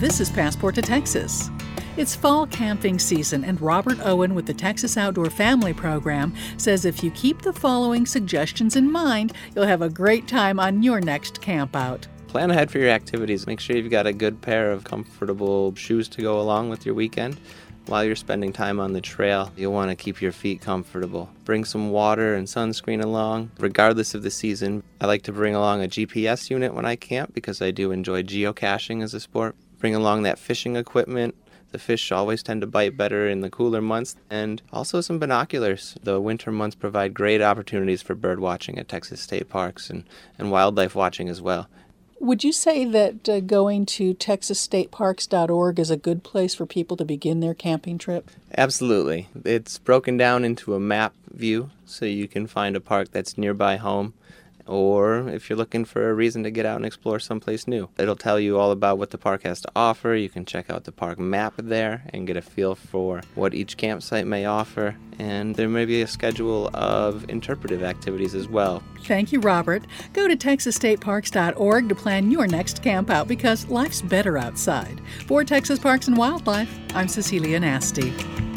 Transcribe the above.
This is Passport to Texas. It's fall camping season, and Robert Owen with the Texas Outdoor Family Program says if you keep the following suggestions in mind, you'll have a great time on your next camp out. Plan ahead for your activities. Make sure you've got a good pair of comfortable shoes to go along with your weekend. While you're spending time on the trail, you'll want to keep your feet comfortable. Bring some water and sunscreen along. Regardless of the season, I like to bring along a GPS unit when I camp because I do enjoy geocaching as a sport. Bring along that fishing equipment. The fish always tend to bite better in the cooler months, and also some binoculars. The winter months provide great opportunities for bird watching at Texas state parks and wildlife watching as well. Would you say that going to texasstateparks.org is a good place for people to begin their camping trip? Absolutely. It's broken down into a map view, so you can find a park that's nearby home, or if you're looking for a reason to get out and explore someplace new. It'll tell you all about what the park has to offer. You can check out the park map there and get a feel for what each campsite may offer. And there may be a schedule of interpretive activities as well. Thank you, Robert. Go to texasstateparks.org to plan your next camp out because life's better outside. For Texas Parks and Wildlife, I'm Cecilia Nasty.